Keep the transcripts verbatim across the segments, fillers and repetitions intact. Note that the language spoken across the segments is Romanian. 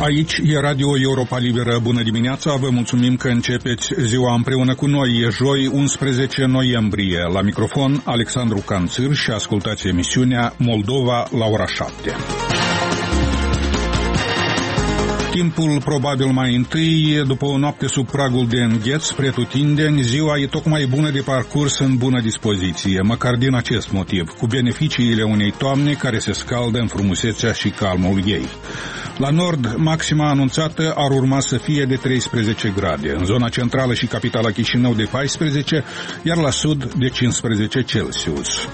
Aici e Radio Europa Liberă. Bună dimineața, vă mulțumim că începeți ziua împreună cu noi. E joi, unsprezece noiembrie. La microfon, Alexandru Canțir și ascultați emisiunea Moldova la ora șapte. Timpul probabil mai întâi, după o noapte sub pragul de îngheț pretutindeni, ziua e tocmai bună de parcurs în bună dispoziție, măcar din acest motiv, cu beneficiile unei toamne care se scaldă în frumusețea și calmul ei. La nord, maxima anunțată ar urma să fie de treisprezece grade, în zona centrală și capitala Chișinău de paisprezece, iar la sud de cincisprezece Celsius.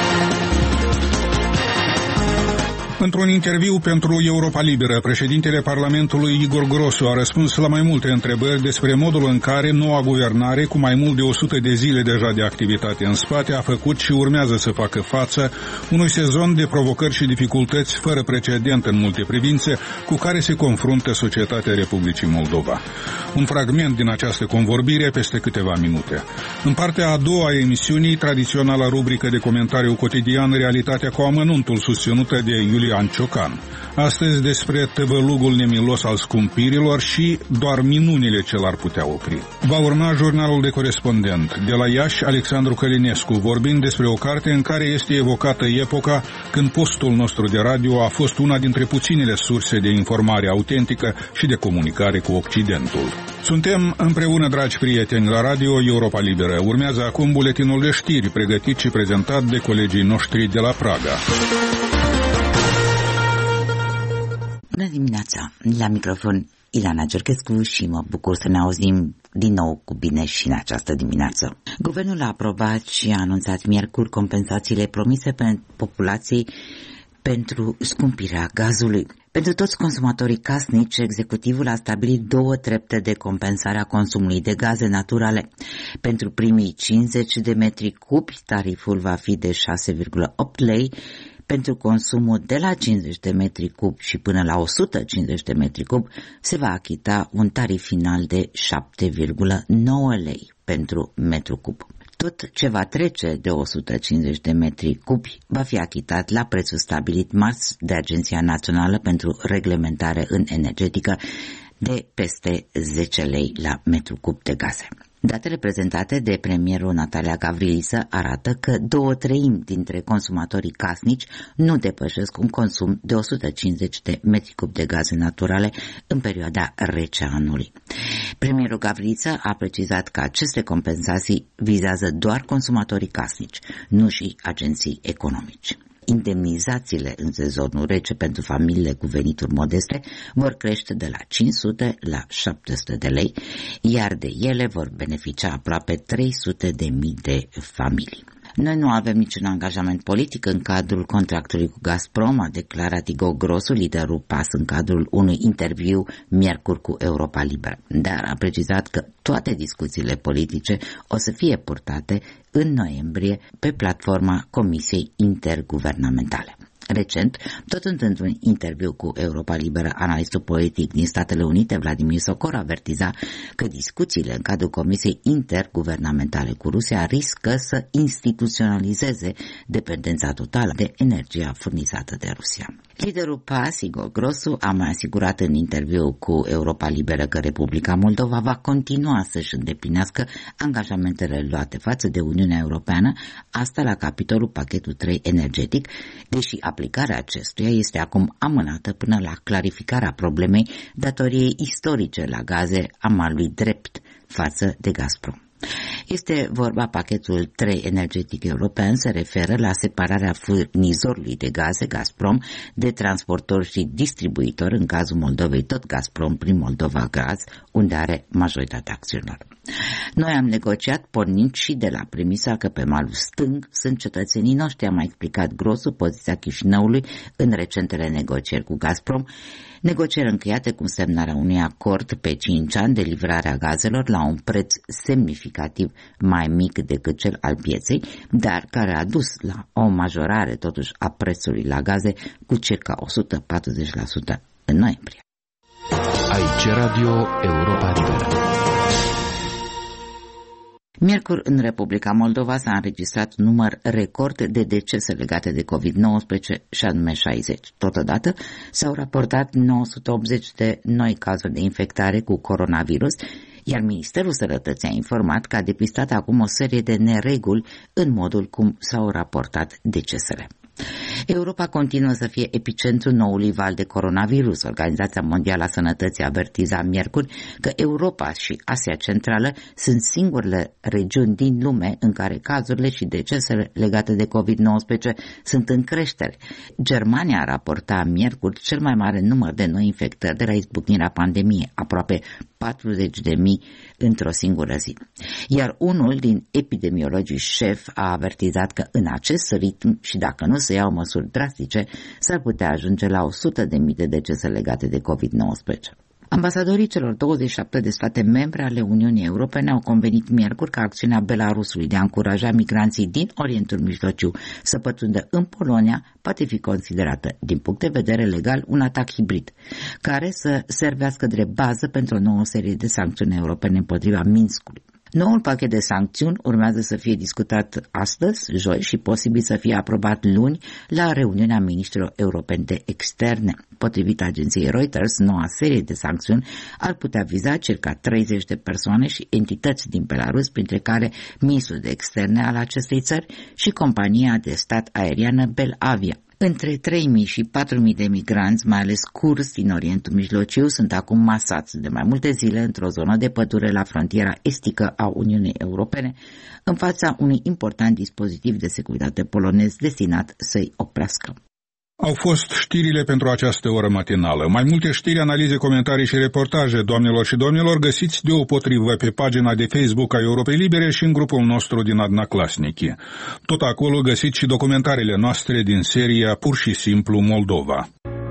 Într-un interviu pentru Europa Liberă, președintele Parlamentului Igor Grosu a răspuns la mai multe întrebări despre modul în care noua guvernare, cu mai mult de o sută de zile deja de activitate în spate, a făcut și urmează să facă față unui sezon de provocări și dificultăți fără precedent în multe privințe cu care se confruntă societatea Republicii Moldova. Un fragment din această convorbire peste câteva minute. În partea a doua a emisiunii, tradiționala rubrică de comentariu cotidian Realitatea cu amănuntul, susținută de Iulian Ciocan. Astăzi despre tăvălugul nemilos al scumpirilor și doar minunile ce l-ar putea opri. Va urma jurnalul de corespondent. De la Iași, Alexandru Călinescu, vorbind despre o carte în care este evocată epoca când postul nostru de radio a fost una dintre puținele surse de informare autentică și de comunicare cu Occidentul. Suntem împreună, dragi prieteni, la Radio Europa Liberă. Urmează acum buletinul de știri, pregătit și prezentat de colegii noștri de la Praga. Bună dimineața! La microfon Ilana Cerchescu și mă bucur să ne auzim din nou cu bine și în această dimineață. Guvernul a aprobat și a anunțat miercuri compensațiile promise pe populației pentru scumpirea gazului. Pentru toți consumatorii casnici, executivul a stabilit două trepte de compensare a consumului de gaze naturale. Pentru primii cincizeci de metri cubi, tariful va fi de șase virgulă opt lei, pentru consumul de la cincizeci de metri cub și până la o sută cincizeci de metri cub se va achita un tarif final de șapte virgulă nouă lei pentru metru cub. Tot ce va trece de o sută cincizeci de metri cubi va fi achitat la prețul stabilit marți de Agenția Națională pentru Reglementare în Energetică de peste zece lei la metru cub de gaze. Datele prezentate de premierul Natalia Gavrilisă arată că două treimi dintre consumatorii casnici nu depășesc un consum de o sută cincizeci de metri cub de gaze naturale în perioada rece a anului. Premierul Gavrilisă a precizat că aceste compensații vizează doar consumatorii casnici, nu și agenții economici. Indemnizațiile în sezonul rece pentru familiile cu venituri modeste vor crește de la cinci sute la șapte sute de lei, iar de ele vor beneficia aproape trei sute de mii de familii. Noi nu avem niciun angajament politic în cadrul contractului cu Gazprom, a declarat Igor Grosu, liderul P A S, în cadrul unui interviu miercuri cu Europa Liberă, dar a precizat că toate discuțiile politice o să fie purtate în noiembrie pe platforma Comisiei Interguvernamentale. Recent, tot într-un interviu cu Europa Liberă, analistul politic din Statele Unite, Vladimir Sokor, avertiza că discuțiile în cadrul Comisiei Interguvernamentale cu Rusia riscă să instituționalizeze dependența totală de energia furnizată de Rusia. Liderul P A S, Igor Grosu, a mai asigurat în interviu cu Europa Liberă că Republica Moldova va continua să-și îndeplinească angajamentele luate față de Uniunea Europeană, asta la capitolul pachetul trei energetic, deși aplicarea acestuia este acum amânată până la clarificarea problemei datoriei istorice la gaze a malului drept față de Gazprom. Este vorba, pachetul trei energetic european se referă la separarea furnizorului de gaze, Gazprom, de transportor și distribuitor, în cazul Moldovei tot Gazprom prin Moldova Gaz, unde are majoritatea acțiunilor. Noi am negociat pornind și de la premisa că pe malul stâng sunt cetățenii noștri, a mai explicat Grosu poziția Chișinăului în recentele negocieri cu Gazprom, negocieri încheiate cu semnarea unui acord pe cinci ani de livrare a gazelor la un preț semnificativ mai mic decât cel al pieței, dar care a dus la o majorare totuși a prețului la gaze cu circa o sută patruzeci la sută în noiembrie. Aici Radio Europa Liberă. Miercuri, în Republica Moldova s-a înregistrat număr record de decese legate de covid nouăsprezece, și anume șaizeci. Totodată s-au raportat nouă sute optzeci de noi cazuri de infectare cu coronavirus, iar Ministerul Sănătății a informat că a depistat acum o serie de nereguli în modul cum s-au raportat decesele. Europa continuă să fie epicentrul noului val de coronavirus. Organizația Mondială a Sănătății avertiza miercuri că Europa și Asia Centrală sunt singurele regiuni din lume în care cazurile și decesele legate de covid nouăsprezece sunt în creștere. Germania raporta miercuri cel mai mare număr de noi infectări de la izbucnirea pandemiei, aproape patruzeci de mii într-o singură zi. Iar unul din epidemiologii șef a avertizat că în acest ritm și dacă nu se iau măsuri drastice, s-ar putea ajunge la o sută de mii de decese legate de covid nouăsprezece. Ambasadorii celor douăzeci și șapte de state membre ale Uniunii Europene au convenit miercuri că acțiunea Belarusului de a încuraja migranții din Orientul Mijlociu să pătrundă în Polonia poate fi considerată, din punct de vedere legal, un atac hibrid, care să servească drept bază pentru o nouă serie de sancțiuni europene împotriva Minskului. Noul pachet de sancțiuni urmează să fie discutat astăzi, joi, și posibil să fie aprobat luni la reuniunea ministrilor europeni de externe. Potrivit agenției Reuters, noua serie de sancțiuni ar putea viza circa treizeci de persoane și entități din Belarus, printre care ministrul de externe al acestei țări și compania de stat aeriană Belavia. Între trei mii și patru mii de migranți, mai ales kurzi din Orientul Mijlociu, sunt acum masați de mai multe zile într-o zonă de pădure la frontiera estică a Uniunii Europene, în fața unui important dispozitiv de securitate polonez destinat să-i oprească. Au fost știrile pentru această oră matinală. Mai multe știri, analize, comentarii și reportaje, doamnelor și domnilor, găsiți deopotrivă pe pagina de Facebook a Europei Libere și în grupul nostru din Adna Clasnici. Tot acolo găsiți și documentarele noastre din seria Pur și Simplu Moldova.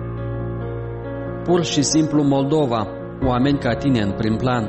Pur și Simplu Moldova. Oameni ca tine în prim plan.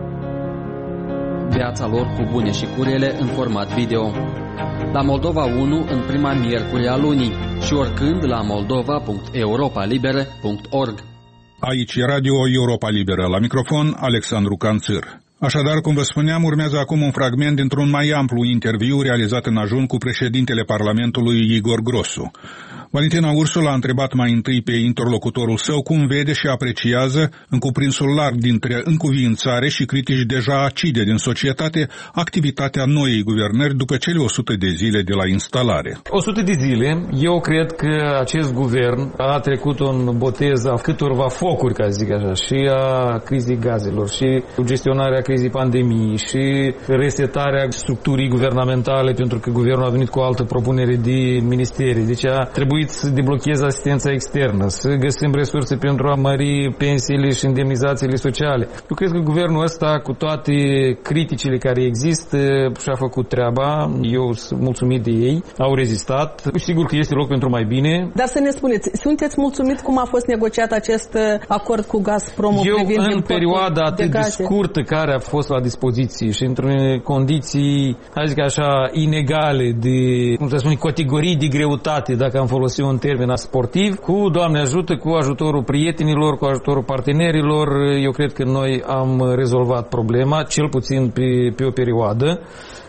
Viața lor cu bune și cu rele în format video. La Moldova unu în prima miercuri a lunii și oricând la moldova punct europa libere punct org. Aici e Radio Europa Liberă. La microfon, Alexandru Canțir. Așadar, cum vă spuneam, urmează acum un fragment dintr-un mai amplu interviu realizat în ajun cu președintele Parlamentului Igor Grosu. Valentina Ursul a întrebat mai întâi pe interlocutorul său cum vede și apreciază, în cuprinsul larg dintre încuviințare și critici deja acide din societate, activitatea noii guvernări după cele o sută de zile de la instalare. o sută de zile, eu cred că acest guvern a trecut un botez a câtorva focuri, ca să zic așa, și a crizei gazelor, și gestionarea crizei pandemiei, și resetarea structurii guvernamentale, pentru că guvernul a venit cu o altă propunere de ministerii. Deci a trebuit să deblocheze asistența externă, să găsim resurse pentru a mări pensiile și indemnizațiile sociale. Eu cred că guvernul ăsta, cu toate criticile care există, și-a făcut treaba. Eu sunt mulțumit de ei. Au rezistat. Sigur că este loc pentru mai bine. Dar să ne spuneți, sunteți mulțumit cum a fost negociat acest acord cu Gazprom? Eu, în perioada atât de, de scurtă care a fost la dispoziție și într-o condiții, hai zic așa, inegale, de, cum să spun, categorii de greutate, dacă am folosit un termen sportiv, cu, Doamne ajută, cu ajutorul prietenilor, cu ajutorul partenerilor, eu cred că noi am rezolvat problema, cel puțin pe, pe o perioadă.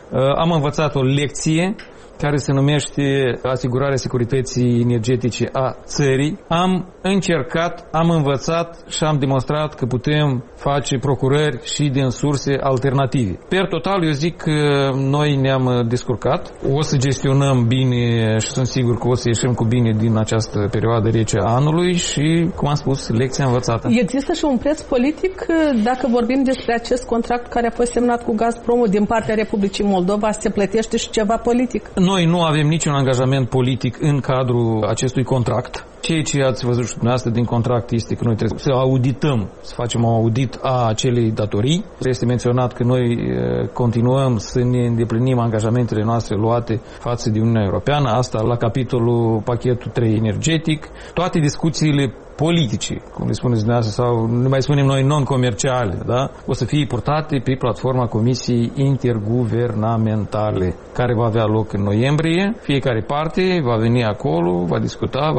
Am învățat o lecție care se numește asigurarea securității energetice a țării. Am încercat, am învățat și am demonstrat că putem face procurări și din surse alternative. Per total, eu zic că noi ne-am descurcat. O să gestionăm bine și sunt sigur că o să ieșim cu bine din această perioadă rece a anului și, cum am spus, lecția învățată. Există și un preț politic dacă vorbim despre acest contract care a fost semnat cu Gazpromul din partea Republicii Moldova, se plătește și ceva politic? Noi nu avem niciun angajament politic în cadrul acestui contract. Ceea ce ați văzut și dumneavoastră din contract este că noi trebuie să audităm, să facem un audit a acelei datorii. Este menționat că noi continuăm să ne îndeplinim angajamentele noastre luate față de Uniunea Europeană, asta la capitolul pachetul trei energetic. Toate discuțiile politice, cum le spuneți dumneavoastră, sau nu mai spunem noi non-comerciale, da? O să fie purtate pe platforma Comisiei Interguvernamentale, care va avea loc în noiembrie. Fiecare parte va veni acolo, va discuta, va prezenta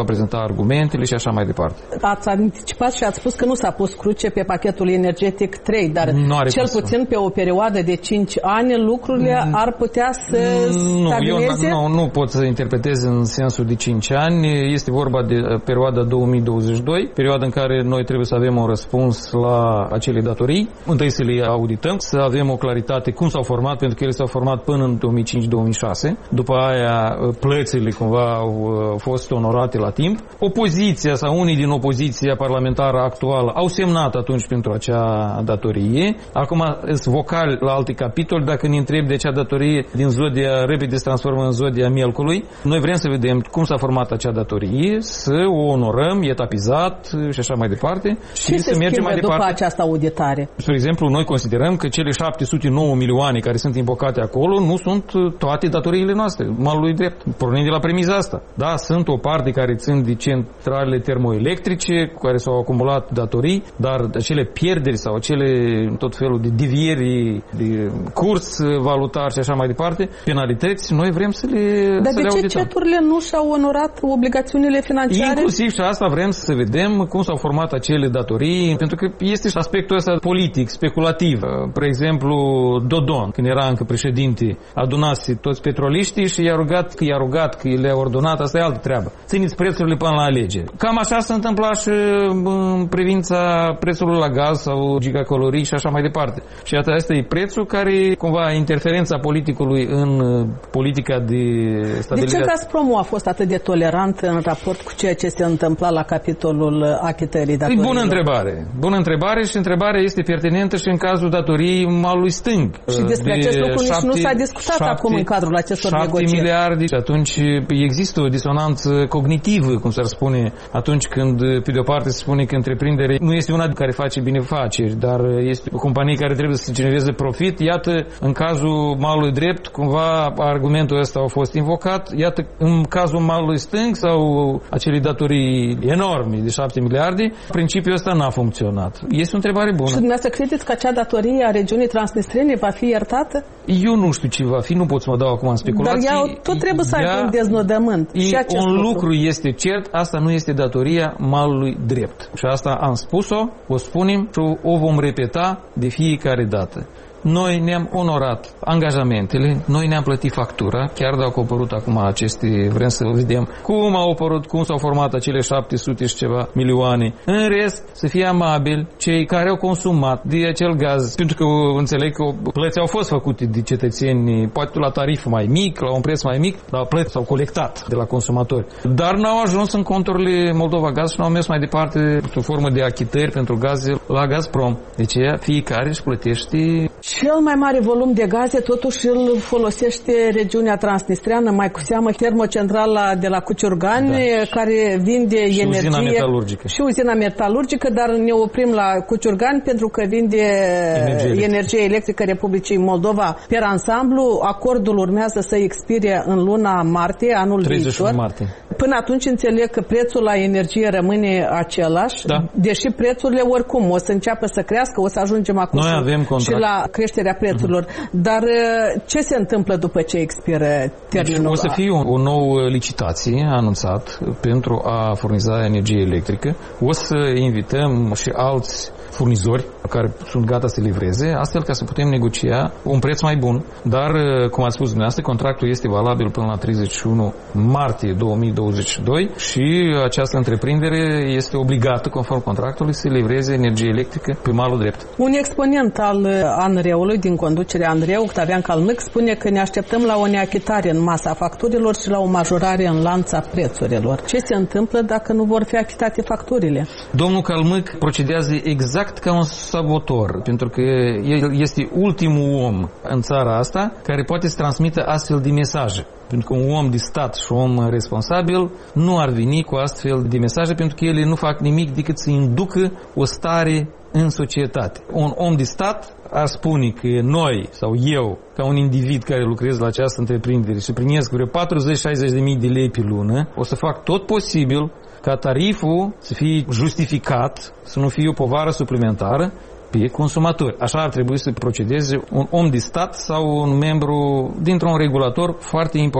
argumentele și așa mai departe. Ați anticipat și ați spus că nu s-a pus cruce pe pachetul energetic trei, dar cel puțin pe o perioadă de cinci ani lucrurile mm. ar putea să nu, stagneze? Eu nu, nu pot să interpretez în sensul de cinci ani. Este vorba de perioada două mii douăzeci și doi, perioada în care noi trebuie să avem un răspuns la acele datorii. Întâi să le audităm, să avem o claritate cum s-au format, pentru că ele s-au format până în două mii cinci două mii șase. După aia plățile cumva au fost onorate la timp. Opoziția sau unii din opoziția parlamentară actuală au semnat atunci pentru acea datorie. Acum sunt vocali la alte capitole. Dacă ne întreb de acea datorie din zodia, repede se transformă în zodia mielcului. Noi vrem să vedem cum s-a format acea datorie, să o onorăm, etapizat și așa mai departe. Și să mergem mai departe. După această auditare? Spre exemplu, noi considerăm că cele șapte sute nouă milioane care sunt invocate acolo nu sunt toate datoriile noastre, malului drept. Pornind de la premiza asta. Da, sunt o parte care țin de centralele termoelectrice cu care s-au acumulat datorii, dar acele pierderi sau acele tot felul de devieri de curs valutar și așa mai departe, penalități, noi vrem să le Dar să de le ce audităm. ceturile nu și-au onorat obligațiunile financiare? Inclusiv și asta vrem să vedem cum s-au format acele datorii, pentru că este și aspectul ăsta politic, speculativ. Spre exemplu, Dodon, când era încă președinte, adunase toți petroliștii și i-a rugat, că i-a rugat, că le-a ordonat, asta e altă treabă. Țineți prețurile până la alegeri. Cam așa se întâmpla și în privința prețului la gaz sau gigacalorii și așa mai departe. Și iată, asta e prețul care, cumva, interferența politicului în politica de stabilitate. De ce Gazpromul a fost atât de tolerant în raport cu ceea ce se întâmpla la capitolul achitării datoriilor? E bună întrebare. Bună întrebare și întrebarea este pertinentă și în cazul datoriei malului stâng. Și despre de acest lucru nici nu s-a discutat șapte, acum în cadrul acestor negocieri. șapte miliarde și atunci există o disonanță cognitivă, cum s-ar spune, atunci când, pe de o parte, se spune că întreprindere nu este una care face binefaceri, dar este o companie care trebuie să genereze profit. Iată, în cazul malului drept, cumva argumentul ăsta a fost invocat. Iată, în cazul malului stâng sau acele datorii enorme de șapte miliarde, principiul ăsta n-a funcționat. Este o întrebare bună. Și dumneavoastră credeți că acea datorie a regiunii transnistrene va fi iertată? Eu nu știu ce va fi, nu pot să mă dau acum în speculații. Dar ea tot trebuie să aibă un deznodământ. Și un lucru. lucru este cert, asta nu este datoria malului drept. Și asta am spus-o, o spunem și o vom repeta de fiecare dată. Noi ne-am onorat angajamentele, noi ne-am plătit factura, chiar dacă au apărut acum aceste, vrem să vedem cum au apărut, cum s-au format acele șapte sute și ceva milioane. În rest, să fie amabil cei care au consumat de acel gaz, pentru că înțeleg că plăți au fost făcute de cetățeni, poate la tarif mai mic, la un preț mai mic, dar plăți s-au colectat de la consumatori. Dar n-au ajuns în conturile Moldova Gaz și n-au mers mai departe sub formă de achitări pentru gaze la Gazprom. Deci fiecare își plătește. Cel mai mare volum de gaze totuși îl folosește regiunea transnistreană, mai cu seamă termocentrala de la Cuciurgani, da, care vinde și energie uzina metalurgică. și uzina metalurgică, dar ne oprim la Cuciurgani pentru că vinde energie, energie electrică Republicii Moldova per ansamblu. Acordul urmează să expire în luna martie anul viitor. Martie. Până atunci înțeleg că prețul la energie rămâne același, da, deși prețurile oricum o să înceapă să crească, o să ajungem acum Noi avem și la creșterea prețurilor. Uh-huh. Dar ce se întâmplă după ce expiră termenul? Deci o să fie o, o nouă licitație anunțat pentru a furniza energie electrică. O să invităm și alți furnizori care sunt gata să livreze, astfel ca să putem negocia un preț mai bun. Dar, cum ați spus dumneavoastră, contractul este valabil până la treizeci și unu martie două mii douăzeci și doi și această întreprindere este obligată, conform contractului, să livreze energie electrică pe malul drept. Un exponent al ANRE-ului din conducerea ANRE, Octavian Calmâc, spune că ne așteptăm la o neachitare în masa facturilor și la o majorare în lanța prețurilor. Ce se întâmplă dacă nu vor fi achitate facturile? Domnul Calmâc procedează exact ca un sabotor, pentru că el este ultimul om în țara asta care poate să transmită astfel de mesaje. Pentru că un om de stat și un om responsabil nu ar veni cu astfel de mesaje, pentru că ele nu fac nimic decât să inducă o stare în societate. Un om de stat ar spune că noi sau eu, ca un individ care lucrez la această întreprindere și primesc vreo patruzeci șaizeci de mii de lei pe lună, o să fac tot posibil ca tariful să fie justificat, să nu fie o povară suplimentară pe consumatori. Așa ar trebui să procedeze un om de stat sau un membru dintr-un regulator foarte important.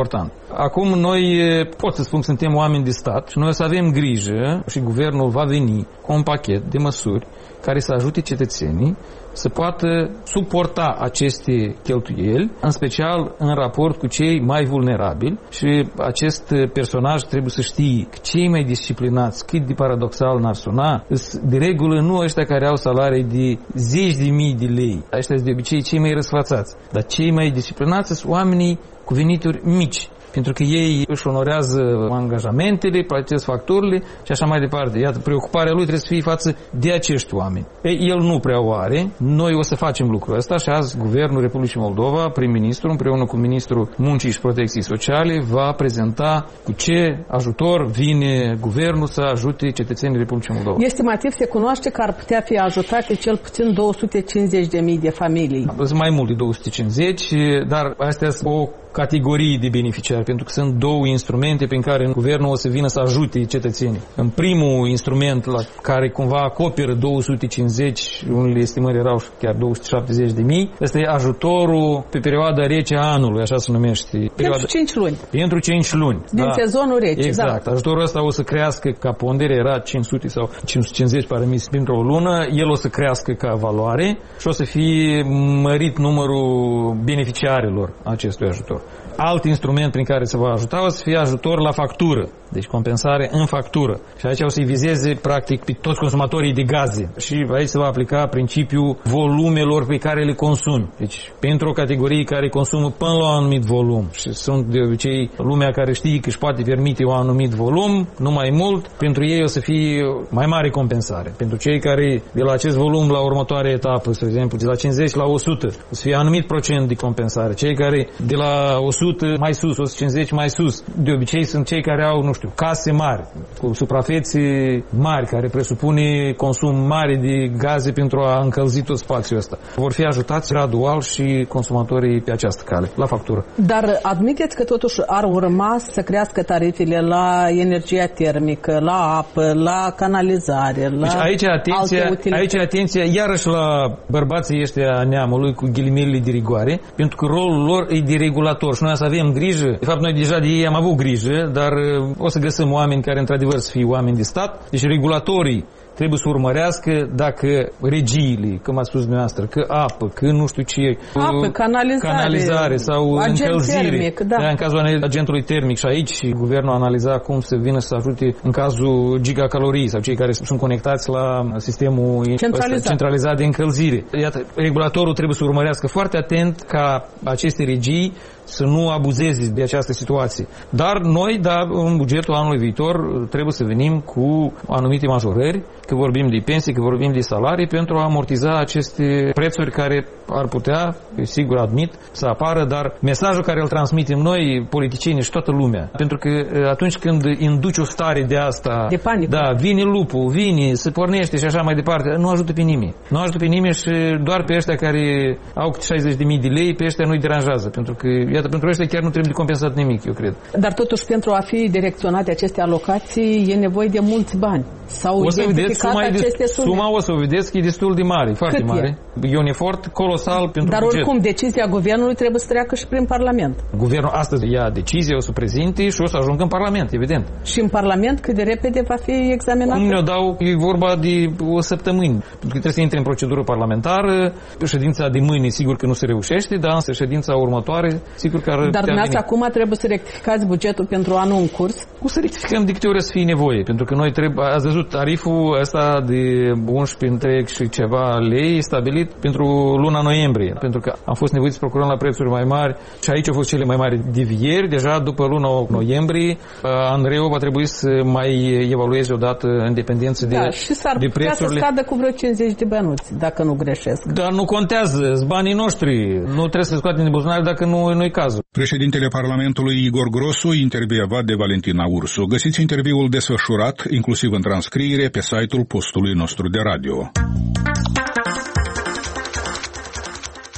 Acum noi, pot să spun, suntem oameni de stat și noi o să avem grijă și guvernul va veni cu un pachet de măsuri care să ajute cetățenii să poată suporta aceste cheltuieli, în special în raport cu cei mai vulnerabili, și acest personaj trebuie să știe că cei mai disciplinați, cât de paradoxal n-ar suna, de regulă nu ăștia care au salarii de zeci de mii de lei, ăștia sunt de obicei cei mai răsfățați, dar cei mai disciplinați sunt oamenii cu venituri mici, pentru că ei își onorează angajamentele, plătesc facturile și așa mai departe. Iată, preocuparea lui trebuie să fie față de acești oameni. Ei, el nu prea o are. Noi o să facem lucrul ăsta și azi Guvernul Republicii Moldova, prim-ministru, împreună cu Ministrul Muncii și Protecției Sociale, va prezenta cu ce ajutor vine Guvernul să ajute cetățenii Republicii Moldova. Estimativ se cunoaște că ar putea fi ajutate cel puțin două sute cincizeci de mii de familii. Sunt mai mult de două sute cincizeci, dar astea sunt o categorii de beneficiari, pentru că sunt două instrumente prin care guvernul o să vină să ajute cetățenii. În primul instrument, la care cumva acoperă două sute cincizeci, unele estimări erau chiar două sute șaptezeci de mii, ăsta e ajutorul pe perioada rece a anului, așa se numește. Perioada... Pentru cinci luni. Pentru cinci luni. Din da. Sezonul rece, exact. Da. Ajutorul ăsta o să crească, ca pondere era cinci sute sau cinci sute cincizeci paramis pentru o lună, el o să crească ca valoare și o să fie mărit numărul beneficiarilor acestui ajutor. Alt instrument prin care se va ajuta o să fie ajutor la factură, deci compensare în factură. Și aici o să-i vizeze practic pe toți consumatorii de gaze. Și aici se va aplica principiul volumelor pe care le consumi. Deci pentru o categorie care consumă până la un anumit volum și sunt de obicei lumea care știe că își poate permite un anumit volum, nu mai mult, pentru ei o să fie mai mare compensare. Pentru cei care de la acest volum la următoarea etapă, de exemplu, de la cincizeci la o sută, o să fie anumit procent de compensare. Cei care de la o sută mai sus, o sută cincizeci mai sus, de obicei sunt cei care au, nu știu, case mari, cu suprafețe mari, care presupune consum mare de gaze pentru a încălzi tot spațiul ăsta. Vor fi ajutați gradual și consumatorii pe această cale, la factură. Dar admiteți că totuși ar urma să crească tarifele la energia termică, la apă, la canalizare, la deci aici atenția, alte aici atenția iarăși la bărbații ăștia neamului cu ghilimele de rigoare, pentru că rolul lor e de regulator și noi să avem grijă. De fapt, noi deja de ei am avut grijă, dar o să găsim oameni care într-adevăr să fie oameni de stat. Deci regulatorii trebuie să urmărească dacă regiile, cum a spus dumneavoastră, că apă, că nu știu ce, apă, canalizare, canalizare sau încălzire. Termic, da. În cazul agentului termic și aici guvernul analiza cum să vină să ajute în cazul gigacalorii sau cei care sunt conectați la sistemul centralizat, centralizat de încălzire. Iată, regulatorul trebuie să urmărească foarte atent ca aceste regii să nu abuzeze de această situație. Dar noi, da, în bugetul anului viitor trebuie să venim cu anumite majorări, că vorbim de pensii, că vorbim de salarii, pentru a amortiza aceste prețuri care ar putea, sigur admit, să apară, dar mesajul care îl transmitem noi, politicienii și toată lumea, pentru că atunci când induci o stare de asta, de panică, da, vine lupul, vine, se pornește și așa mai departe, nu ajută pe nimeni. Nu ajută pe nimeni și doar pe ăștia care au șaizeci de mii de lei, pe ăștia nu-i deranjează, pentru că, iată, pentru ăștia chiar nu trebuie compensat nimic, eu cred. Dar totuși, pentru a fi direcționate aceste alocații, e nevoie de mulți bani. Sau o să vedeți, suma, aceste sume. Suma o să o vedeți că e destul de mare, foarte Cât mare. E? e un efort colosal pentru Dar buget. oricum, decizia guvernului trebuie să treacă și prin Parlament. Guvernul astăzi ia decizie, o să prezinte și o să ajungă în Parlament, evident. Și în Parlament cât de repede va fi examinat? Cum ne-o dau, e vorba de o săptămână. Pentru că trebuie să intre în procedură parlamentară. Ședința de mâine sigur că nu se reușește, dar însă ședința următoare sigur că ar Dar dumneavoastră acum trebuie să rectificați bugetul pentru anul în curs? O să rectificăm de câte ori să fie nevoie, pentru că noi trebuie, ați văzut, tariful ăsta de unsprezece întreg și ceva lei stabilit pentru luna noiembrie, pentru că am fost nevoiți să procurăm la prețuri mai mari și aici au fost cele mai mari devieri. Deja după luna noiembrie, Andreu va trebui să mai evalueze odată în dependență de, da, și s-ar de putea prețurile. să scadă cu vreo cincizeci de bănuți, dacă nu greșesc. Dar nu contează, sunt banii noștri. Nu trebuie să scoatem din buzunar dacă nu, nu-i cazul. Președintele Parlamentului Igor Grosu, intervievat de Valentina Ursu. Găsiți interviul desfășurat, inclusiv în transcriere, pe site-ul postului nostru de radio.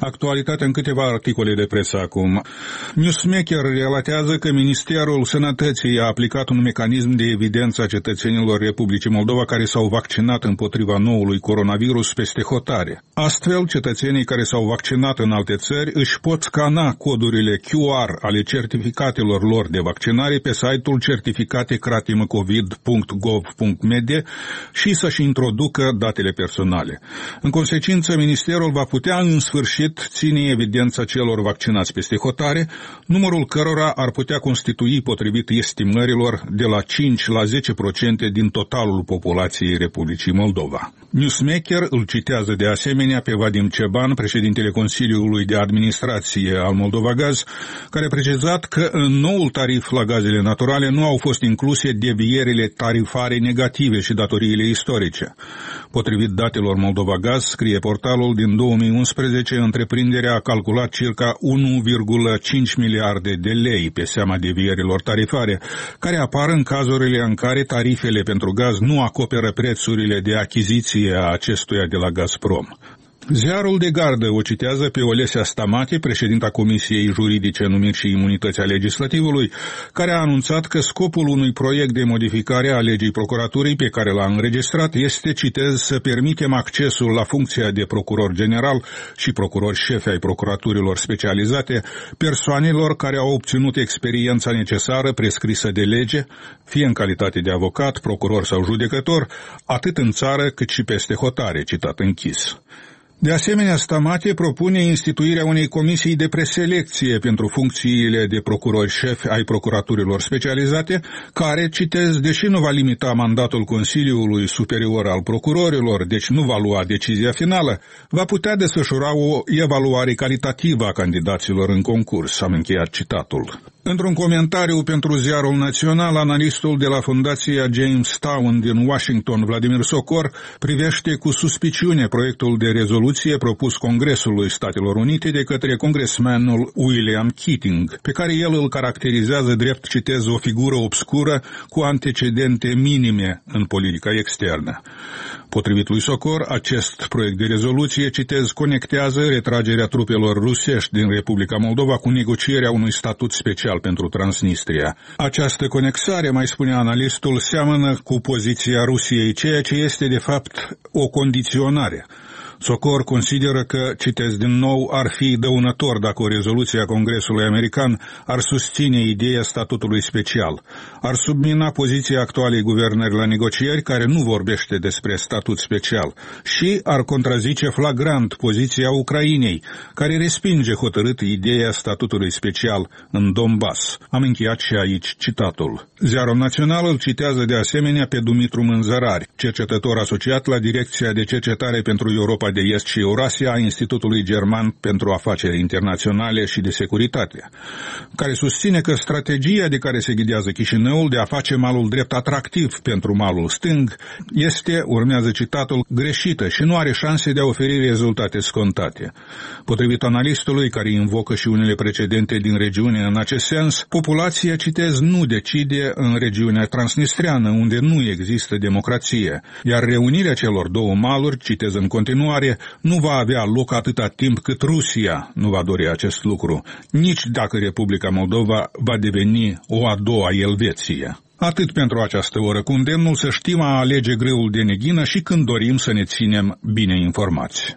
Actualitatea în câteva articole de presă acum. Newsmaker relatează că Ministerul Sănătății a aplicat un mecanism de evidență a cetățenilor Republicii Moldova care s-au vaccinat împotriva noului coronavirus peste hotare. Astfel, cetățenii care s-au vaccinat în alte țări își pot scana codurile Q R ale certificatelor lor de vaccinare pe site-ul certificate cratimacovid punct gov punct m d și să-și introducă datele personale. În consecință, Ministerul va putea în sfârșit ține evidența celor vaccinați peste hotare, numărul cărora ar putea constitui, potrivit estimărilor, de la cinci la zece la sută din totalul populației Republicii Moldova. Newsmaker îl citează de asemenea pe Vadim Ceban, președintele Consiliului de Administrație al Moldova Gaz, care a precizat că în noul tarif la gazele naturale nu au fost incluse devierile tarifare negative și datoriile istorice. Potrivit datelor Moldova Gaz, scrie portalul, din două mii unsprezece, întreprinderea a calculat circa unu virgulă cinci miliarde de lei pe seama devierilor tarifare, care apar în cazurile în care tarifele pentru gaz nu acoperă prețurile de achiziție a acestuia de la Gazprom. Ziarul de gardă o citează pe Olesia Stamati, președinta Comisiei Juridice, Numiri și Imunități a Legislativului, care a anunțat că scopul unui proiect de modificare a legii procuraturii pe care l-a înregistrat este, citez, să permitem accesul la funcția de procuror general și procuror șefi ai procuraturilor specializate persoanelor care au obținut experiența necesară prescrisă de lege, fie în calitate de avocat, procuror sau judecător, atât în țară cât și peste hotare, citat închis. De asemenea, Stamate propune instituirea unei comisii de preselecție pentru funcțiile de procurori șefi ai procuraturilor specializate, care, citez, deși nu va limita mandatul Consiliului Superior al Procurorilor, deci nu va lua decizia finală, va putea desfășura o evaluare calitativă a candidaților în concurs, am încheiat citatul. Într-un comentariu pentru Ziarul Național, analistul de la Fundația Jamestown din Washington, Vladimir Socor, privește cu suspiciune proiectul de rezoluție propus Congresului Statelor Unite de către congresmanul William Keating, pe care el îl caracterizează drept, citez, o figură obscură cu antecedente minime în politica externă. Potrivit lui Socor, acest proiect de rezoluție, citez, conectează retragerea trupelor rusești din Republica Moldova cu negocierea unui statut special pentru Transnistria. Această conexare, mai spune analistul, seamănă cu poziția Rusiei, ceea ce este de fapt o condiționare. Socor consideră că, citez din nou, ar fi dăunător dacă o rezoluție a Congresului American ar susține ideea statutului special. Ar submina poziția actualei guvernări la negocieri, care nu vorbește despre statut special, și ar contrazice flagrant poziția Ucrainei, care respinge hotărât ideea statutului special în Donbass. Am încheiat și aici citatul. Ziarul Național îl citează de asemenea pe Dumitru Mânzărari, cercetător asociat la Direcția de Cercetare pentru Europa de Est și Eurasia a Institutului German pentru Afaceri Internaționale și de Securitate, care susține că strategia de care se ghidează Chișinăul de a face malul drept atractiv pentru malul stâng este, urmează citatul, greșită și nu are șanse de a oferi rezultate scontate. Potrivit analistului, care invocă și unele precedente din regiune în acest sens, populația, citez, nu decide în regiunea transnistreană, unde nu există democrație, iar reunirea celor două maluri, citez în continuare, nu va avea loc atâta timp cât Rusia nu va dori acest lucru, nici dacă Republica Moldova va deveni o a doua Elveție. Atât pentru această oră, cu îndemnul să știm a alege greul de neghină și când dorim să ne ținem bine informați.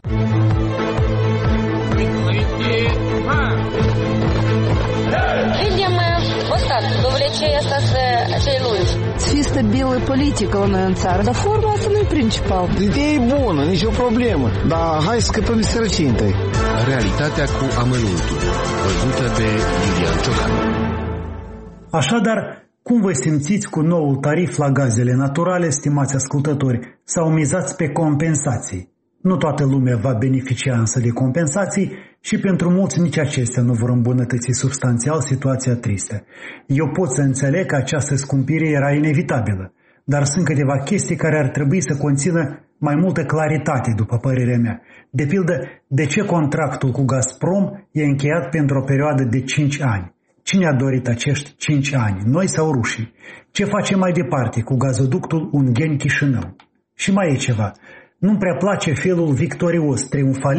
Чисто белая политика у нас în țară, dar forma asta nu e principal. Ideea e bună, nicio problemă, dar hai să scăpăm de sărăcie întâi. Realitatea cu amănuntul, văzută de Iulian Ciocan. Așadar, cum vă simțiți cu noul tarif la gazele naturale, stimați ascultători, sau mizați pe compensații? Nu toată lumea va beneficia însă de compensații și pentru mulți nici acestea nu vor îmbunătăți substanțial situația tristă. Eu pot să înțeleg că această scumpire era inevitabilă, dar sunt câteva chestii care ar trebui să conțină mai multă claritate, după părerea mea. De pildă, de ce contractul cu Gazprom e încheiat pentru o perioadă de cinci ani? Cine a dorit acești cinci ani, noi sau rușii? Ce facem mai departe cu gazoductul Ungheni-Chișinău? Și mai e ceva. Nu-mi prea place felul victorios, triumfalist,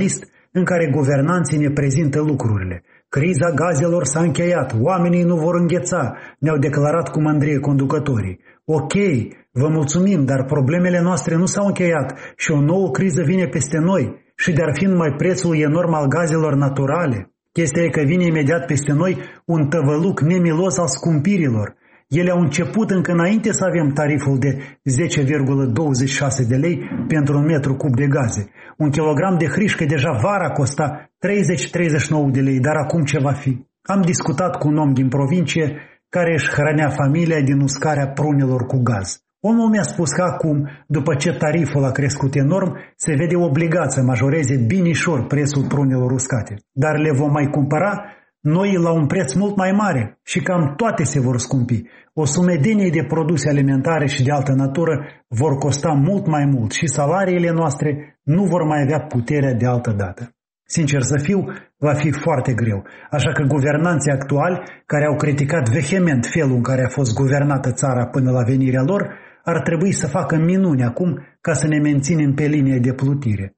în care guvernanții ne prezintă lucrurile. Criza gazelor s-a încheiat, oamenii nu vor îngheța, ne-au declarat cu mândrie conducătorii. Ok, vă mulțumim, dar problemele noastre nu s-au încheiat și o nouă criză vine peste noi și de-ar fi numai prețul enorm al gazelor naturale. Chestia e că vine imediat peste noi un tăvăluc nemilos al scumpirilor. Ele au început încă înainte să avem tariful de zece virgulă douăzeci și șase de lei pentru un metru cub de gaze. Un kilogram de hrișcă deja vara costa treizeci treizeci și nouă de lei, dar acum ce va fi? Am discutat cu un om din provincie care își hrănea familia din uscarea prunelor cu gaz. Omul mi-a spus că acum, după ce tariful a crescut enorm, se vede obligat să majoreze binișor prețul prunelor uscate. Dar le vom mai cumpăra noi la un preț mult mai mare și cam toate se vor scumpi. O sumedenie de produse alimentare și de altă natură vor costa mult mai mult și salariile noastre nu vor mai avea puterea de altă dată. Sincer să fiu, va fi foarte greu, așa că guvernanții actuali, care au criticat vehement felul în care a fost guvernată țara până la venirea lor, ar trebui să facă minuni acum ca să ne menținem pe linie de plutire.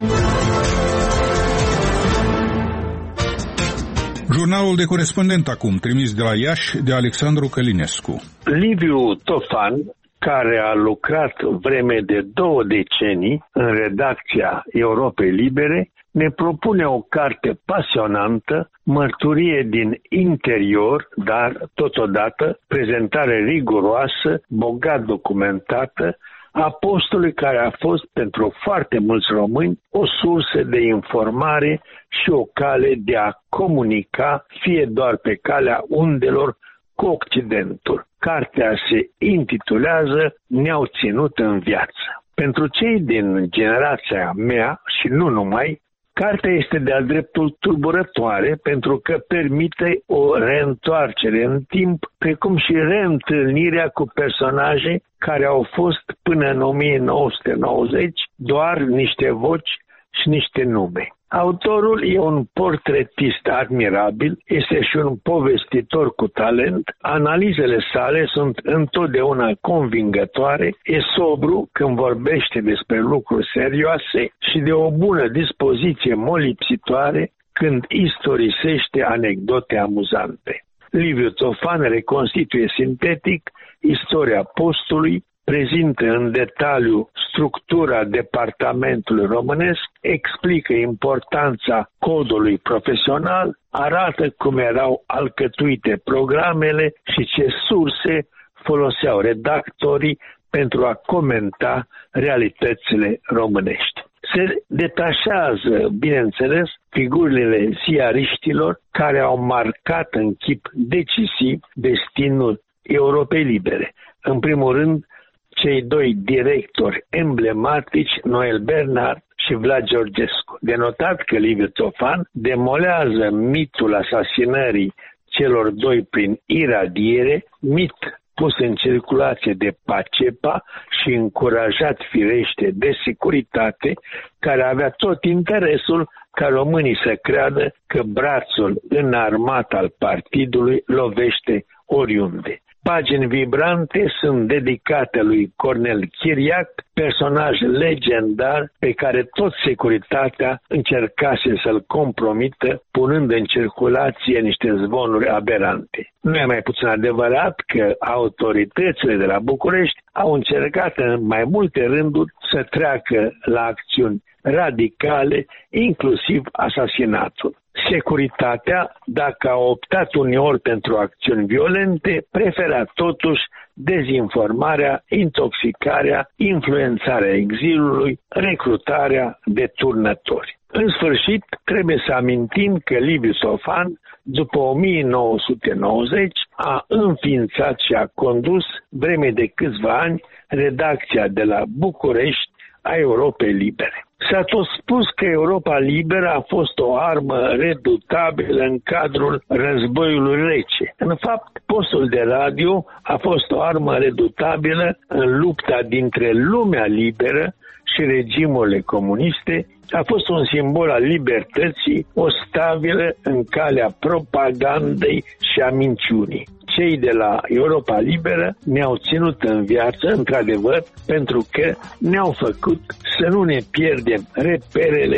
Jurnalul de corespondent acum, trimis de la Iași de Alexandru Călinescu. Liviu Tofan, care a lucrat vreme de două decenii în redacția Europei Libere, ne propune o carte pasionantă, mărturie din interior, dar totodată prezentare riguroasă, bogat documentată, a postului care a fost pentru foarte mulți români o sursă de informare și o cale de a comunica, fie doar pe calea undelor, cu Occidentul. Cartea se intitulează Ne-au ținut în viață. Pentru cei din generația mea și nu numai, cartea este de-a dreptul tulburătoare pentru că permite o reîntoarcere în timp, precum și reîntâlnirea cu personaje care au fost până în o mie nouă sute nouăzeci doar niște voci și niște nume. Autorul e un portretist admirabil, este și un povestitor cu talent, analizele sale sunt întotdeauna convingătoare, e sobru când vorbește despre lucruri serioase și de o bună dispoziție molipsitoare când istorisește anecdote amuzante. Liviu Tofan reconstituie sintetic istoria postului, prezintă în detaliu structura departamentului românesc, explică importanța codului profesional, arată cum erau alcătuite programele și ce surse foloseau redactorii pentru a comenta realitățile românești. Se detașează, bineînțeles, figurile ziariștilor care au marcat în chip decisiv destinul Europei Libere. În primul rând, cei doi directori emblematici, Noel Bernard și Vlad Georgescu. De notat că Liviu Tofan demolează mitul asasinării celor doi prin iradiere, mit pus în circulație de Pacepa și încurajat firește de securitate, care avea tot interesul ca românii să creadă că brațul înarmat al partidului lovește oriunde. Pagini vibrante sunt dedicate lui Cornel Chiriac, personaj legendar pe care tot securitatea încercase să-l compromită, punând în circulație niște zvonuri aberante. Nu e mai puțin adevărat că autoritățile de la București au încercat în mai multe rânduri să treacă la acțiuni radicale, inclusiv asasinatul. Securitatea, dacă a optat uneori pentru acțiuni violente, prefera totuși dezinformarea, intoxicarea, influențarea exilului, recrutarea de turnători. În sfârșit, trebuie să amintim că Liviu Tofan, după o mie nouă sute nouăzeci, a înființat și a condus, vreme de câțiva ani, redacția de la București a Europei Libere. S-a tot spus că Europa Liberă a fost o armă redutabilă în cadrul războiului rece. În fapt, postul de radio a fost o armă redutabilă în lupta dintre lumea liberă și regimurile comuniste, a fost un simbol al libertății, o stabilă în calea propagandei și a minciunii. Cei de la Europa Liberă ne-au ținut în viață, într-adevăr, pentru că ne-au făcut să nu ne pierdem reperele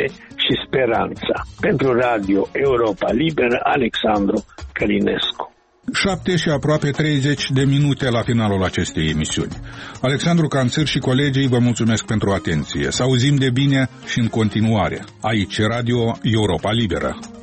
și speranța. Pentru Radio Europa Liberă, Alexandru Călinescu. Șapte și aproape treizeci de minute la finalul acestei emisiuni. Alexandru Canțăr și colegii vă mulțumesc pentru atenție. Să auzim de bine și în continuare. Aici Radio Europa Liberă.